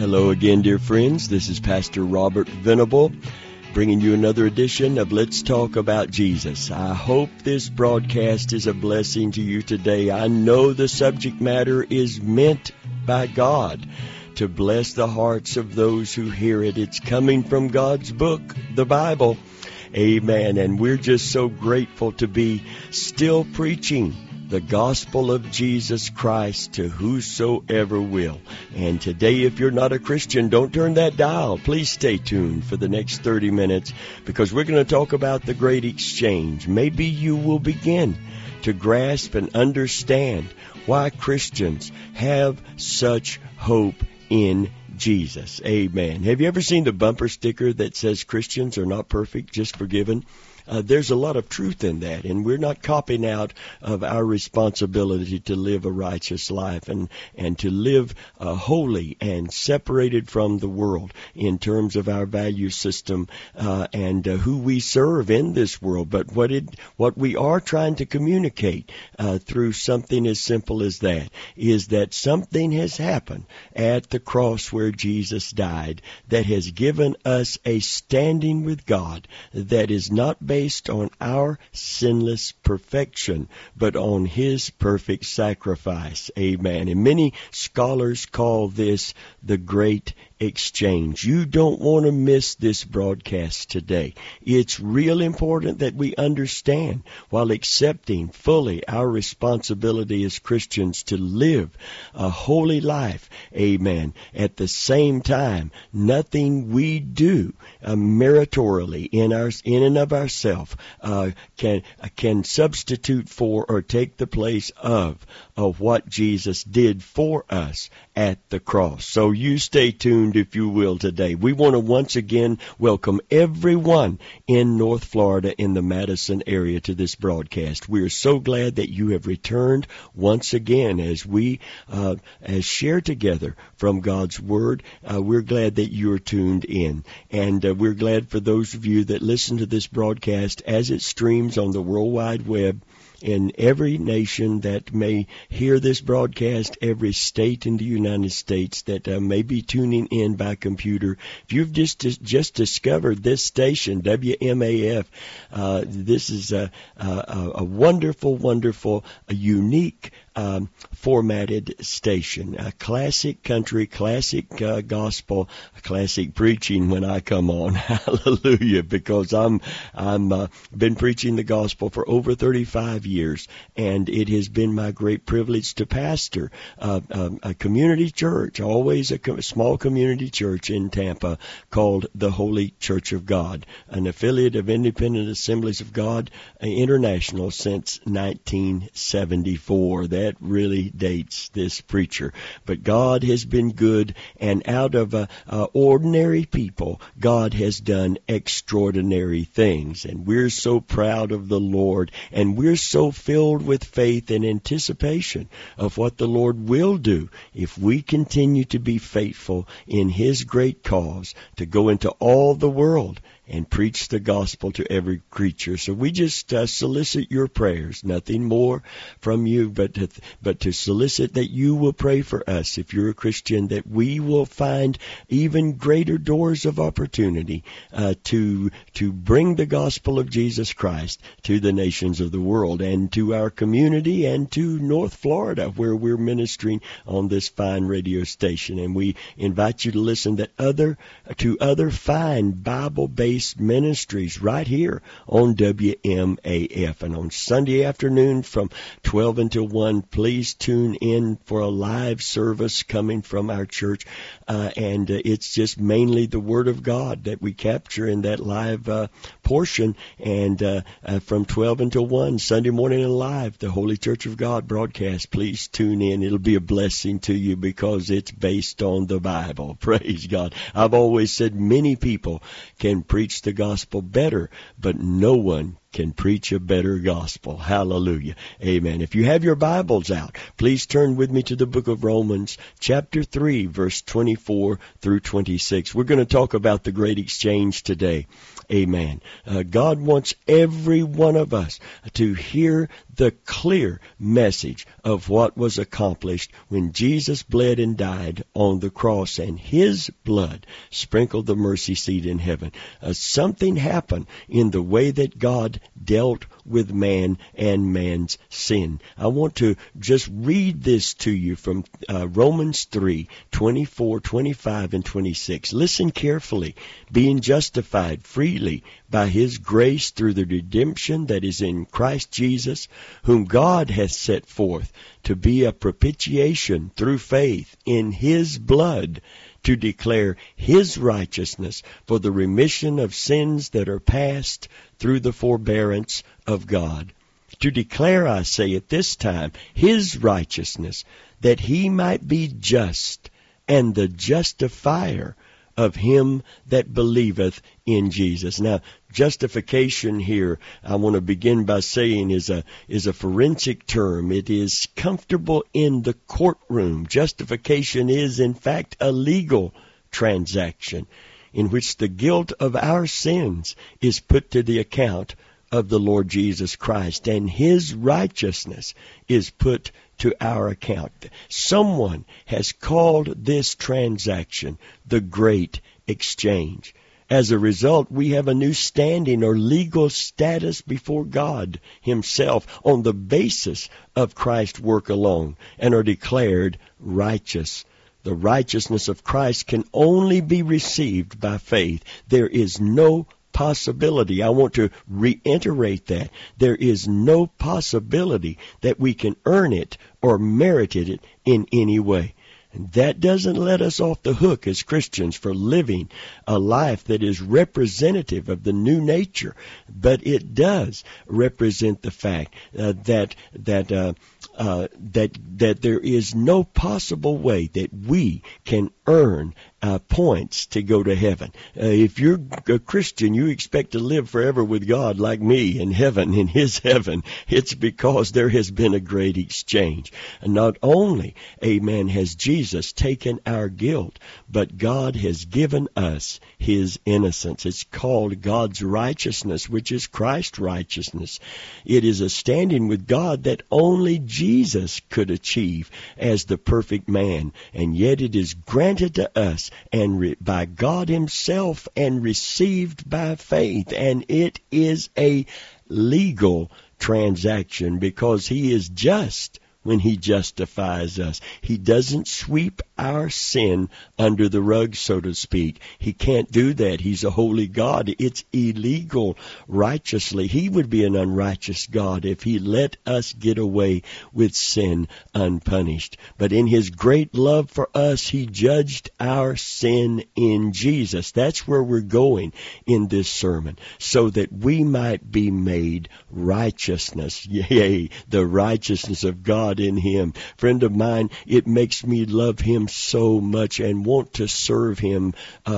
Hello again, dear friends. This is Pastor Robert Venable, bringing you another edition of Let's Talk About Jesus. I hope this broadcast is a blessing to you today. I know the subject matter is meant by God to bless the hearts of those who hear it. It's coming from God's book, the Bible. Amen. And we're just so grateful to be still preaching the gospel of Jesus Christ to whosoever will. And today, if you're not a Christian, don't turn that dial. Please stay tuned for the next 30 minutes because we're going to talk about the great exchange. Maybe you will begin to grasp and understand why Christians have such hope in Jesus. Amen. Have you ever seen the bumper sticker that says Christians are not perfect, just forgiven? There's a lot of truth in that, and we're not copping out of our responsibility to live a righteous life and to live holy and separated from the world in terms of our value system and who we serve in this world. But what we are trying to communicate through something as simple as that is that something has happened at the cross where Jesus died that has given us a standing with God that is not based on our sinless perfection, but on His perfect sacrifice. Amen. And many scholars call this the great exchange. You don't want to miss this broadcast today. It's real important that we understand, while accepting fully our responsibility as Christians to live a holy life. Amen. At the same time, nothing we do meritorially in and of ourselves can substitute for or take the place of what Jesus did for us at the cross. So you stay tuned, if you will, today. We want to once again welcome everyone in North Florida in the Madison area to this broadcast. We are so glad that you have returned once again as we share together from God's Word. We're glad that you're tuned in. And we're glad for those of you that listen to this broadcast as it streams on the World Wide Web. In every nation that may hear this broadcast, every state in the United States that may be tuning in by computer. If you've just discovered this station, WMAF, this is a wonderful, wonderful, a unique formatted station, a classic country, classic gospel, classic preaching when I come on. Hallelujah, because I'm been preaching the gospel for over 35 years, and it has been my great privilege to pastor a community church, always a small community church in Tampa called the Holy Church of God, an affiliate of Independent Assemblies of God International since 1974. That really dates this preacher. But God has been good, and out of ordinary people, God has done extraordinary things. And we're so proud of the Lord, and we're so filled with faith and anticipation of what the Lord will do if we continue to be faithful in His great cause to go into all the world and preach the gospel to every creature. So we just solicit your prayers, nothing more from you, but to solicit that you will pray for us, if you're a Christian, that we will find even greater doors of opportunity to bring the gospel of Jesus Christ to the nations of the world and to our community and to North Florida, where we're ministering on this fine radio station. And we invite you to listen to other fine Bible-based ministries right here on WMAF. And on Sunday afternoon from 12 until 1, please tune in for a live service coming from our church. And it's just mainly the Word of God that we capture in that live portion. And from 12 until 1, Sunday morning and live, the Holy Church of God broadcast. Please tune in. It'll be a blessing to you because it's based on the Bible. Praise God. I've always said many people can preach the gospel better, but no one can preach a better gospel. Hallelujah. Amen. If you have your Bibles out, please turn with me to the book of Romans, chapter 3, verse 24 through 26. We're going to talk about the great exchange today. Amen. God wants every one of us to hear the clear message of what was accomplished when Jesus bled and died on the cross, and His blood sprinkled the mercy seat in heaven. Something happened in the way that God dealt with man and man's sin. I want to just read this to you from Romans 3, 24, 25, and 26. Listen carefully. Being justified freely by His grace through the redemption that is in Christ Jesus, whom God hath set forth to be a propitiation through faith in His blood, to declare His righteousness for the remission of sins that are past through the forbearance of God. To declare, I say, at this time, His righteousness, that He might be just and the justifier of him that believeth in Jesus. Now, justification here, I want to begin by saying, is a forensic term. It is comfortable in the courtroom. Justification is, in fact, a legal transaction in which the guilt of our sins is put to the account of the Lord Jesus Christ, and His righteousness is put to our account. Someone has called this transaction the Great Exchange. As a result, we have a new standing or legal status before God Himself on the basis of Christ's work alone, and are declared righteous. The righteousness of Christ can only be received by faith. There is no possibility. I want to reiterate that. There is no possibility that we can earn it or merit it in any way. And that doesn't let us off the hook as Christians for living a life that is representative of the new nature, but it does represent the fact that there is no possible way that we can earn points to go to heaven. If you're a Christian, you expect to live forever with God like me in heaven, in His heaven. It's because there has been a great exchange. And not only, amen, has Jesus taken our guilt, but God has given us His innocence. It's called God's righteousness, which is Christ's righteousness. It is a standing with God that only Jesus could achieve as the perfect man, and yet it is granted to us and by God Himself and received by faith. And it is a legal transaction because He is just when He justifies us. He doesn't sweep our sin under the rug, so to speak. He can't do that. He's a holy God. It's illegal righteously. He would be an unrighteous God if He let us get away with sin unpunished. But in His great love for us, He judged our sin in Jesus. That's where we're going in this sermon, so that we might be made righteousness. Yea, the righteousness of God in Him. Friend of mine, it makes me love Him so much and want to serve Him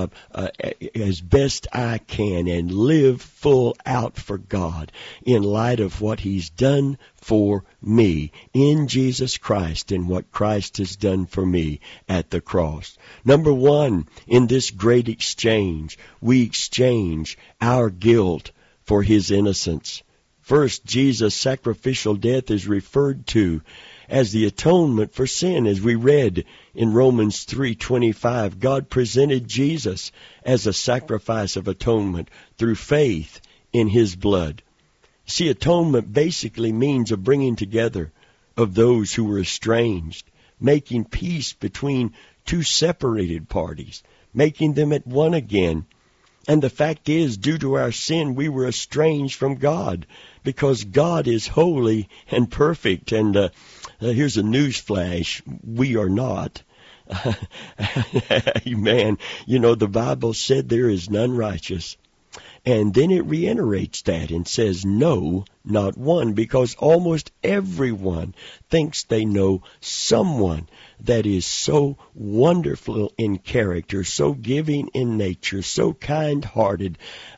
as best I can and live full out for God in light of what He's done for me in Jesus Christ and what Christ has done for me at the cross. Number one, in this great exchange, we exchange our guilt for His innocence. First, Jesus' sacrificial death is referred to as the atonement for sin, as we read in Romans 3:25. God presented Jesus as a sacrifice of atonement through faith in His blood. See, atonement basically means a bringing together of those who were estranged, making peace between two separated parties, making them at one again. And the fact is, due to our sin, we were estranged from God because God is holy and perfect. And here's a news flash. We are not. Amen. You know, the Bible said there is none righteous. And then it reiterates that and says, no, not one, because almost everyone thinks they know someone that is so wonderful in character, so giving in nature, so kind-hearted,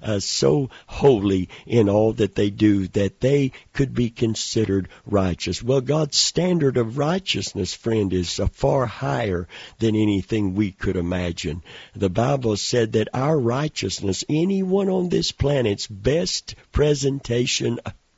so holy in all that they do, that they could be considered righteous. Well, God's standard of righteousness, friend, is far higher than anything we could imagine. The Bible said that our righteousness, anyone on this planet's best presentation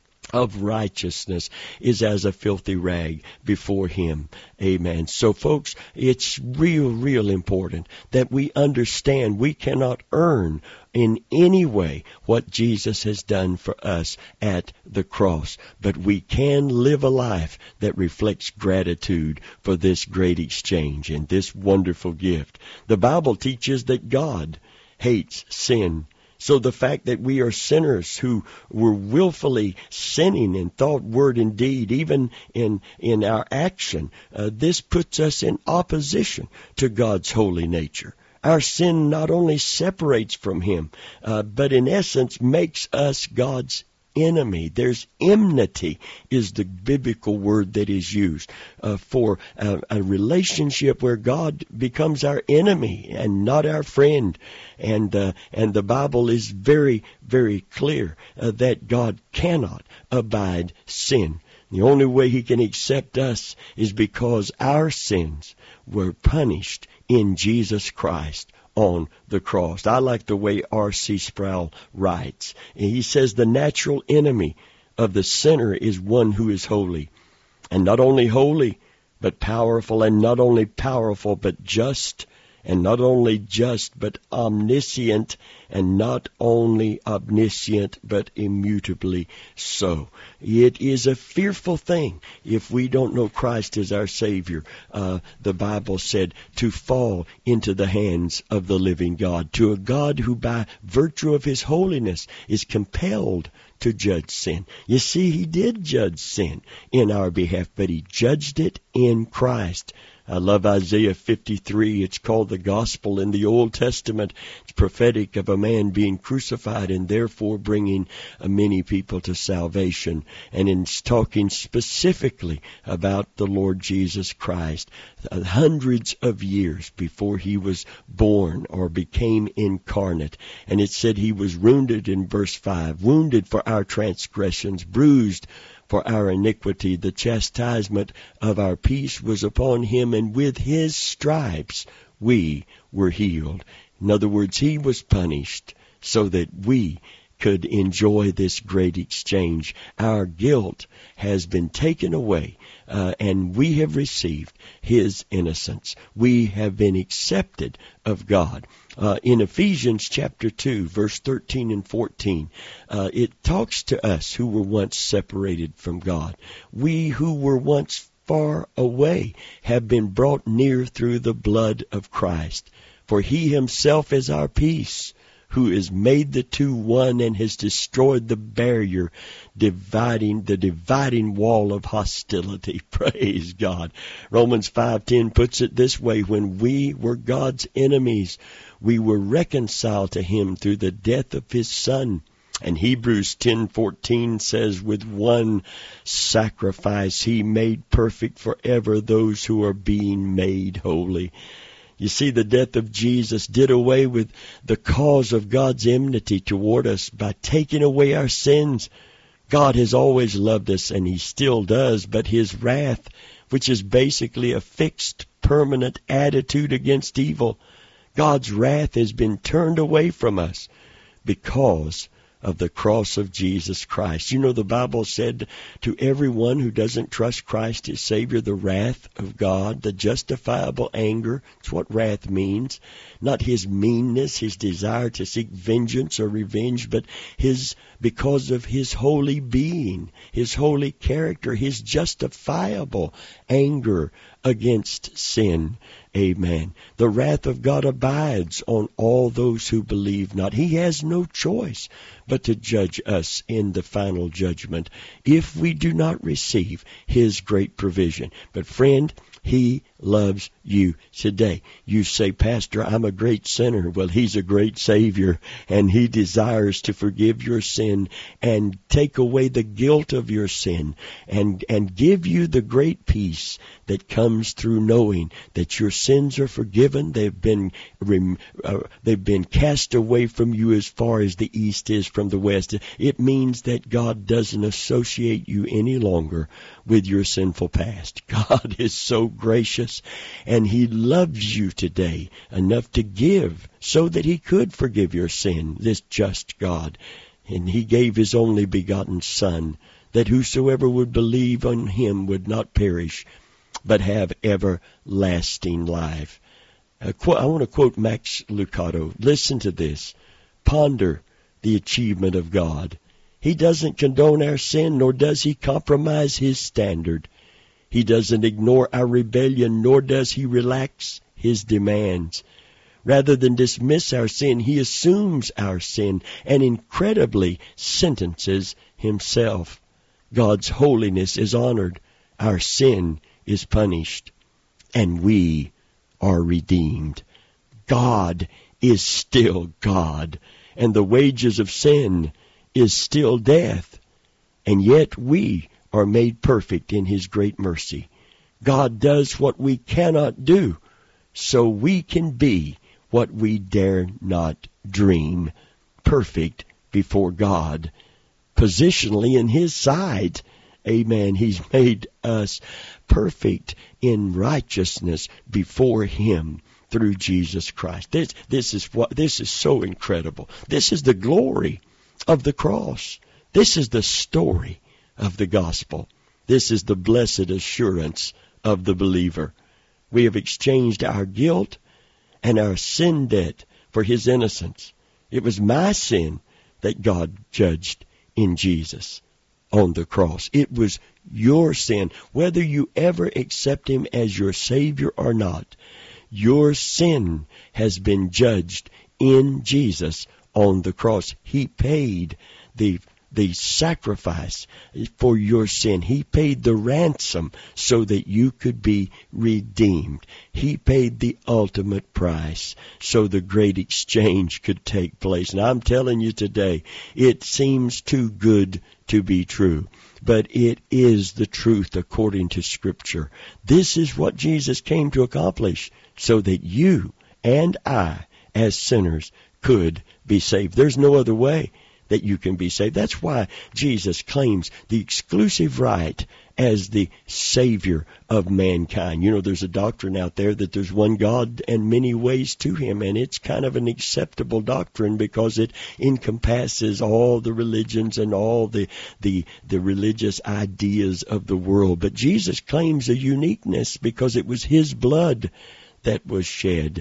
of righteousness, is as a filthy rag before Him. Amen. So, folks, it's real important that we understand we cannot earn in any way what Jesus has done for us at the cross, but we can live a life that reflects gratitude for this great exchange and this wonderful gift. The Bible teaches that God hates sin. So the fact that we are sinners who were willfully sinning in thought, word, and deed, even in our action, this puts us in opposition to God's holy nature. Our sin not only separates from Him, but in essence makes us God's enemy. There's enmity is the biblical word that is used for a relationship where God becomes our enemy and not our friend. And the Bible is very, very clear that God cannot abide sin. The only way He can accept us is because our sins were punished in Jesus Christ on the cross. I like the way R.C. Sproul writes. He says the natural enemy of the sinner is one who is holy. And not only holy, but powerful. And not only powerful, but just. And not only just, but omniscient. And not only omniscient, but immutably so. It is a fearful thing if we don't know Christ as our Savior. The Bible said to fall into the hands of the living God, to a God who by virtue of His holiness is compelled to judge sin. You see, He did judge sin in our behalf, but He judged it in Christ. I love Isaiah 53. It's called the Gospel in the Old Testament. It's prophetic of a man being crucified and therefore bringing many people to salvation. And it's talking specifically about the Lord Jesus Christ. Hundreds of years before He was born or became incarnate. And it said He was wounded in verse 5, wounded for our transgressions, bruised for our iniquity. The chastisement of our peace was upon Him, and with His stripes we were healed. In other words, He was punished so that we could enjoy this great exchange. Our guilt has been taken away, and we have received His innocence. We have been accepted of God. In Ephesians chapter 2, verse 13 and 14, it talks to us who were once separated from God. We who were once far away have been brought near through the blood of Christ. For He Himself is our peace, who has made the two one and has destroyed the barrier, the dividing wall of hostility. Praise God. Romans 5:10 puts it this way: when we were God's enemies, we were reconciled to Him through the death of His Son. And Hebrews 10:14 says, with one sacrifice He made perfect forever those who are being made holy. You see, the death of Jesus did away with the cause of God's enmity toward us by taking away our sins. God has always loved us, and He still does, but His wrath, which is basically a fixed, permanent attitude against evil, God's wrath has been turned away from us because of the cross of Jesus Christ. You know, the Bible said to everyone who doesn't trust Christ as Savior, the wrath of God, the justifiable anger, it's what wrath means. Not His meanness, His desire to seek vengeance or revenge, but because of His holy being, His holy character, His justifiable anger against sin. Amen. The wrath of God abides on all those who believe not. He has no choice but to judge us in the final judgment if we do not receive His great provision. But friend, He loves you today. You say, Pastor, I'm a great sinner. Well, He's a great Savior, and He desires to forgive your sin and take away the guilt of your sin and give you the great peace that comes through knowing that your sins are forgiven. They've been cast away from you as far as the east is from the west. It means that God doesn't associate you any longer with your sinful past. God is so gracious, and He loves you today enough to give so that He could forgive your sin, this just God. And He gave His only begotten Son, that whosoever would believe on Him would not perish, but have everlasting life. I want to quote Max Lucado. Listen to this. Ponder the achievement of God. He doesn't condone our sin, nor does He compromise His standard. He doesn't ignore our rebellion, nor does He relax His demands. Rather than dismiss our sin, He assumes our sin and incredibly sentences Himself. God's holiness is honored. Our sin is punished, and we are redeemed. God is still God, and the wages of sin is still death, and yet we are made perfect in His great mercy. God does what we cannot do, so we can be what we dare not dream, perfect before God, positionally in His sight. Amen. He's made us perfect in righteousness before Him through Jesus Christ. This is so incredible. This is the glory of the cross. This is the story of the gospel. This is the blessed assurance of the believer. We have exchanged our guilt and our sin debt for His innocence. It was my sin that God judged in Jesus on the cross. It was your sin. Whether you ever accept Him as your Savior or not, your sin has been judged in Jesus on the cross. He paid the sacrifice for your sin. He paid the ransom so that you could be redeemed. He paid the ultimate price so the great exchange could take place. And I'm telling you today, it seems too good to be true, but it is the truth according to Scripture. This is what Jesus came to accomplish so that you and I, as sinners, could be saved. There's no other way that you can be saved. That's why Jesus claims the exclusive right as the Savior of mankind. You know, there's a doctrine out there that there's one God and many ways to Him, and it's kind of an acceptable doctrine because it encompasses all the religions and all the religious ideas of the world. But Jesus claims a uniqueness because it was His blood that was shed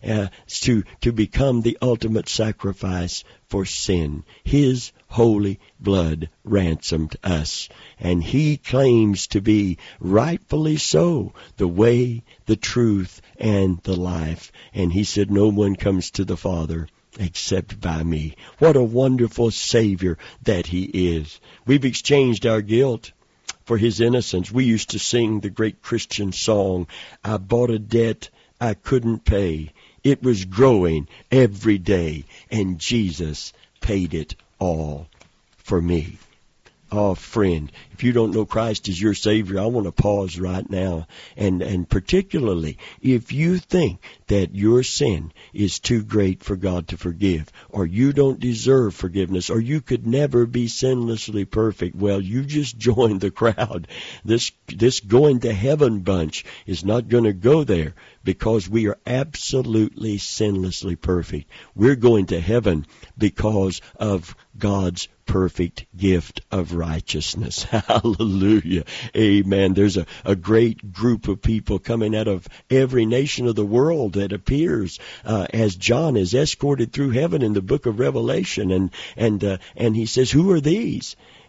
to become the ultimate sacrifice for sin. His holy blood ransomed us, and He claims to be rightfully so the way, the truth, and the life. And He said, no one comes to the Father except by me. What a wonderful Savior that He is. We've exchanged our guilt for His innocence. We used to sing the great Christian song, I bought a debt I couldn't pay. It was growing every day, and Jesus paid it all for me. Oh, friend, if you don't know Christ as your Savior, I want to pause right now. And particularly, if you think that your sin is too great for God to forgive, or you don't deserve forgiveness, or you could never be sinlessly perfect, well, you just joined the crowd. This going to heaven bunch is not going to go there because we are absolutely sinlessly perfect. We're going to heaven because of God's perfect gift of righteousness. Hallelujah. Amen. There's a great group of people coming out of every nation of the world that appears as John is escorted through heaven in the book of Revelation. And he says, who are these?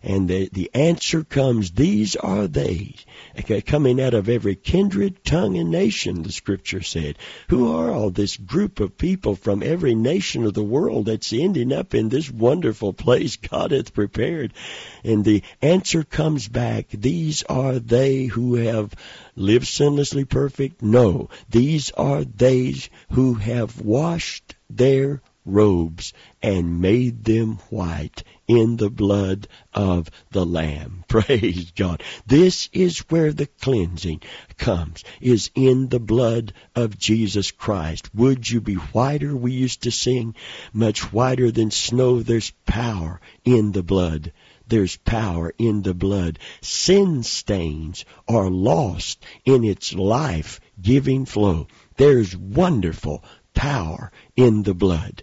And the answer comes, these are they, coming out of every kindred, tongue, and nation, the Scripture said. Who are all this group of people from every nation of the world that's ending up in this wonderful place God hath prepared? And the answer comes back, these are they who have lived sinlessly perfect? No, these are they who have washed their robes and made them white in the blood of the Lamb. Praise God. This is where the cleansing comes, is in the blood of Jesus Christ. Would you be whiter? We used to sing, much whiter than snow. There's power in the blood. There's power in the blood. Sin stains are lost in its life-giving flow. There's wonderful power in the blood.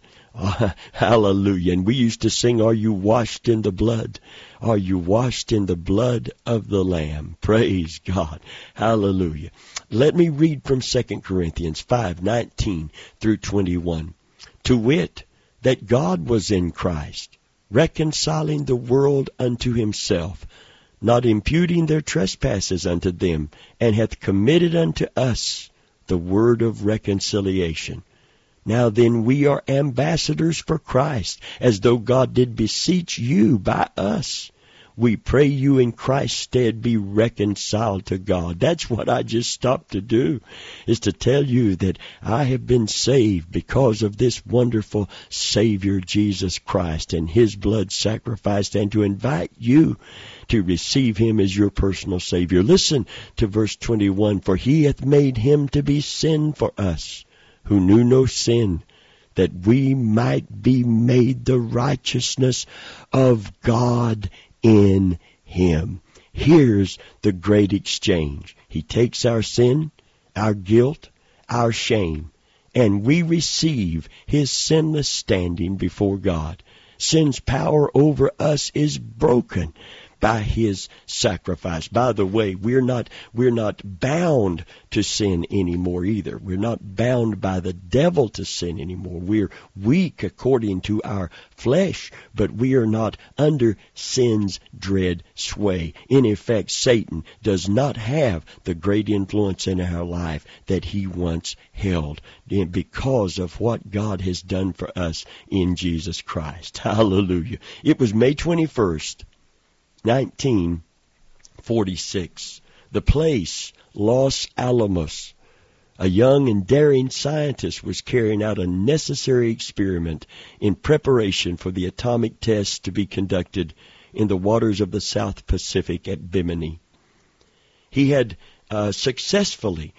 Hallelujah. And we used to sing, are you washed in the blood? Are you washed in the blood of the Lamb? Praise God. Hallelujah. Let me read from 2 Corinthians 5:19 through 21. To wit, that God was in Christ, reconciling the world unto himself, not imputing their trespasses unto them, and hath committed unto us the word of reconciliation. Now then, we are ambassadors for Christ, as though God did beseech you by us. We pray you in Christ's stead be reconciled to God. That's what I just stopped to do, is to tell you that I have been saved because of this wonderful Savior, Jesus Christ, and His blood sacrificed, and to invite you to receive Him as your personal Savior. Listen to verse 21, for He hath made Him to be sin for us, who knew no sin, that we might be made the righteousness of God in Him. Here's the great exchange. He takes our sin, our guilt, our shame, and we receive His sinless standing before God. Sin's power over us is broken by His sacrifice. By the way, we're not bound to sin anymore either. We're not bound by the devil to sin anymore. We're weak according to our flesh, but we are not under sin's dread sway. In effect, Satan does not have the great influence in our life that he once held, because of what God has done for us in Jesus Christ. Hallelujah. It was May 21st, 1946. The place, Los Alamos. A young and daring scientist was carrying out a necessary experiment in preparation for the atomic tests to be conducted in the waters of the South Pacific at Bimini. He had Bikini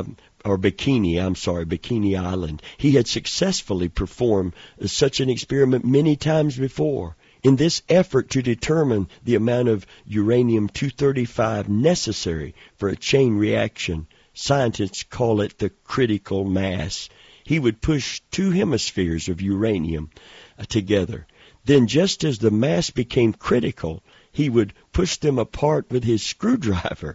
Island. He had successfully performed such an experiment many times before. In this effort to determine the amount of uranium-235 necessary for a chain reaction, scientists call it the critical mass. He would push two hemispheres of uranium together. Then, just as the mass became critical, he would push them apart with his screwdriver.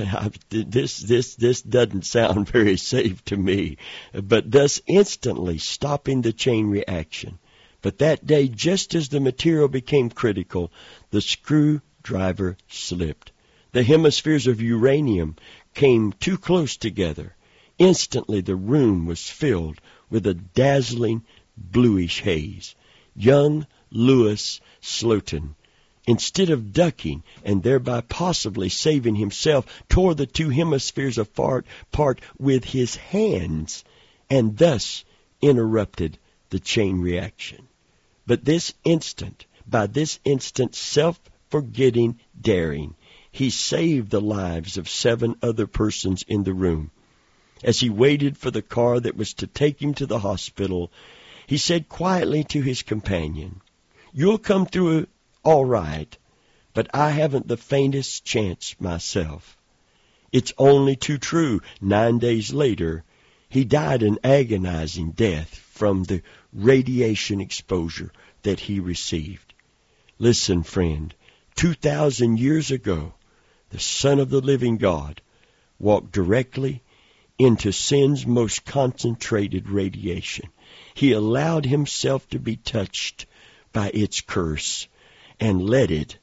This doesn't sound very safe to me, but thus instantly stopping the chain reaction. But that day, just as the material became critical, the screwdriver slipped. The hemispheres of uranium came too close together. Instantly, the room was filled with a dazzling bluish haze. Young Louis Slotin, instead of ducking and thereby possibly saving himself, tore the two hemispheres apart with his hands and thus interrupted the chain reaction. But by this instant self-forgetting daring, he saved the lives of 7 other persons in the room. As he waited for the car that was to take him to the hospital, he said quietly to his companion, "You'll come through it all right, but I haven't the faintest chance myself." It's only too true. 9 days later, he died an agonizing death from the radiation exposure that he received. Listen, friend, 2,000 years ago, the Son of the living God walked directly into sin's most concentrated radiation. He allowed himself to be touched by its curse and let it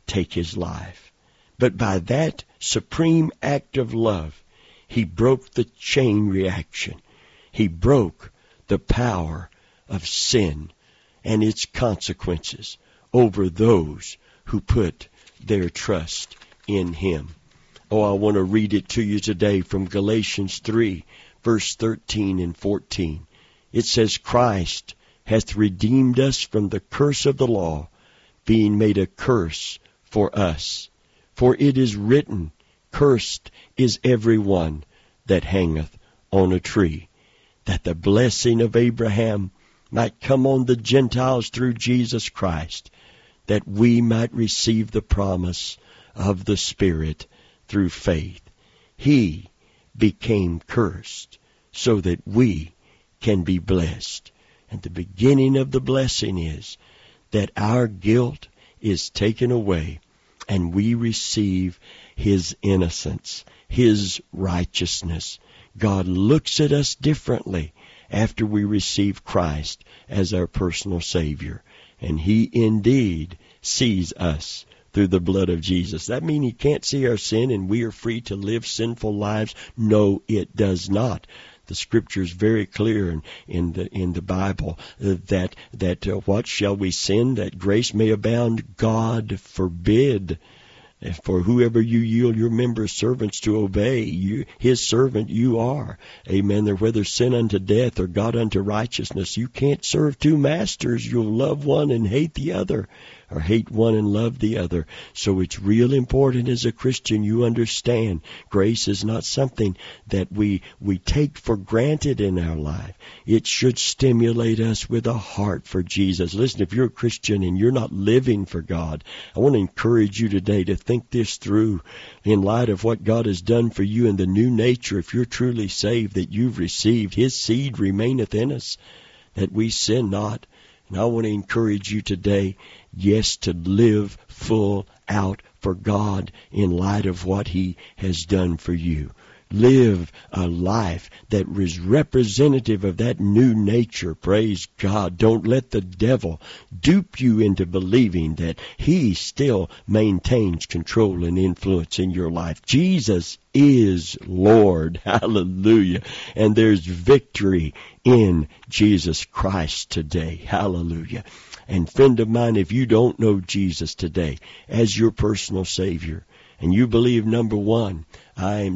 take his life. But by that supreme act of love, he broke the chain reaction. He broke the power of sin and its consequences over those who put their trust in him. Oh, I want to read it to you today from Galatians 3, verse 13 and 14. It says, Christ hath redeemed us from the curse of the law, being made a curse for us. For it is written, Cursed is every one that hangeth on a tree, that the blessing of Abraham might come on the Gentiles through Jesus Christ, that we might receive the promise of the Spirit through faith. He became cursed so that we can be blessed. And the beginning of the blessing is that our guilt is taken away and we receive his innocence, his righteousness. God looks at us differently after we receive Christ as our personal Savior. And he indeed sees us through the blood of Jesus. That means he can't see our sin and we are free to live sinful lives? No, it does not. The Scripture is very clear in the Bible that what shall we sin that grace may abound? God forbid. For whoever you yield your members servants to obey, his servant you are. Amen. Whether sin unto death or God unto righteousness, you can't serve two masters. You'll love one and hate the other, or hate one and love the other. So it's real important as a Christian you understand grace is not something that we take for granted in our life. It should stimulate us with a heart for Jesus. Listen, if you're a Christian and you're not living for God, I want to encourage you today to think this through in light of what God has done for you in the new nature. If you're truly saved, that you've received, his seed remaineth in us, that we sin not. And I want to encourage you today, yes, to live full out for God in light of what he has done for you. Live a life that is representative of that new nature. Praise God. Don't let the devil dupe you into believing that he still maintains control and influence in your life. Jesus is Lord. Hallelujah. And there's victory in Jesus Christ today. Hallelujah. And friend of mine, if you don't know Jesus today as your personal Savior, and you believe, number one, I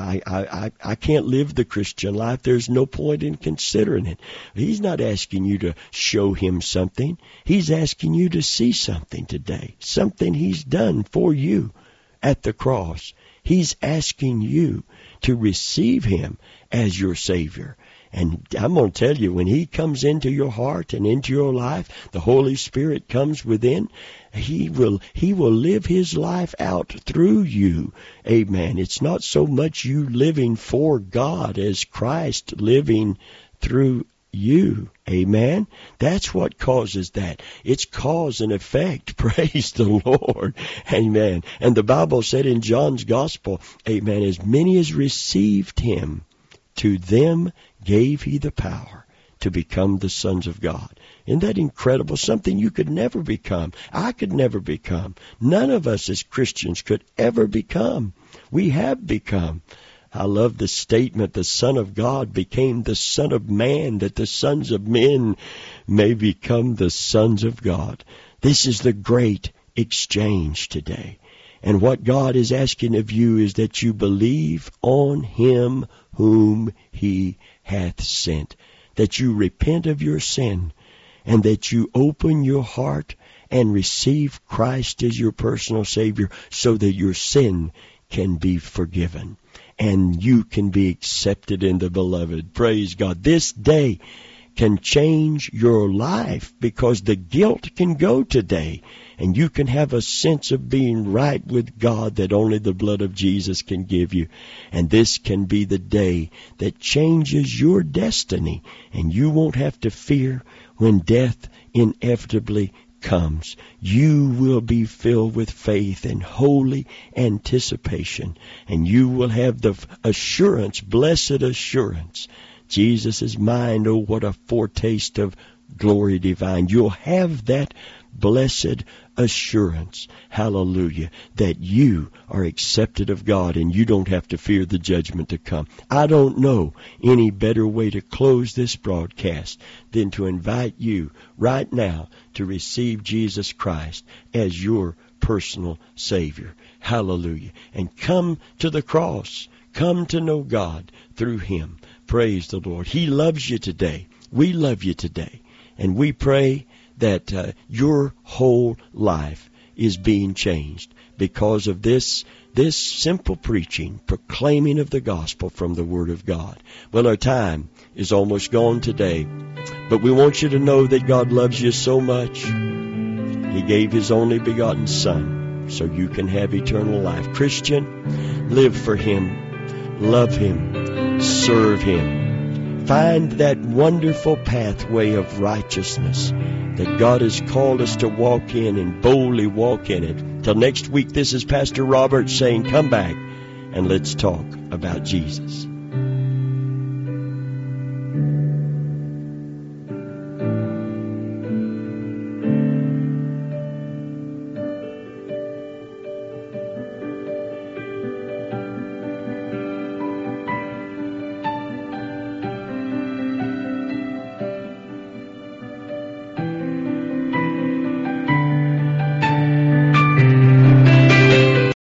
can't live the Christian life, there's no point in considering it. He's not asking you to show him something. He's asking you to see something today, something he's done for you at the cross. He's asking you to receive him as your Savior. And I'm going to tell you, when he comes into your heart and into your life, the Holy Spirit comes within, he will live his life out through you. Amen. It's not so much you living for God as Christ living through you. Amen. That's what causes that. It's cause and effect. Praise the Lord. Amen. And the Bible said in John's Gospel, amen, as many as received him, to them gave he the power to become the sons of God. Isn't that incredible? Something you could never become. I could never become. None of us as Christians could ever become. We have become. I love the statement, the Son of God became the Son of Man, that the sons of men may become the sons of God. This is the great exchange today. And what God is asking of you is that you believe on him whom he hath sent, that you repent of your sin, and that you open your heart and receive Christ as your personal Savior so that your sin can be forgiven and you can be accepted in the beloved. Praise God. This day can change your life because the guilt can go today and you can have a sense of being right with God that only the blood of Jesus can give you. And this can be the day that changes your destiny, and you won't have to fear when death inevitably comes. You will be filled with faith and holy anticipation, and you will have the assurance, blessed assurance, Jesus is mine. Oh, what a foretaste of glory divine. You'll have that blessed assurance, hallelujah, that you are accepted of God and you don't have to fear the judgment to come. I don't know any better way to close this broadcast than to invite you right now to receive Jesus Christ as your personal Savior. Hallelujah. And come to the cross. Come to know God through Him. Praise the Lord. He loves you today. We love you today. And we pray that your whole life is being changed because of this simple preaching, proclaiming of the gospel from the Word of God. Well, our time is almost gone today, but we want you to know that God loves you so much. He gave His only begotten Son so you can have eternal life. Christian, live for Him, love Him, serve Him. Find that wonderful pathway of righteousness that God has called us to walk in and boldly walk in it. Till next week, this is Pastor Robert saying, come back and let's talk about Jesus.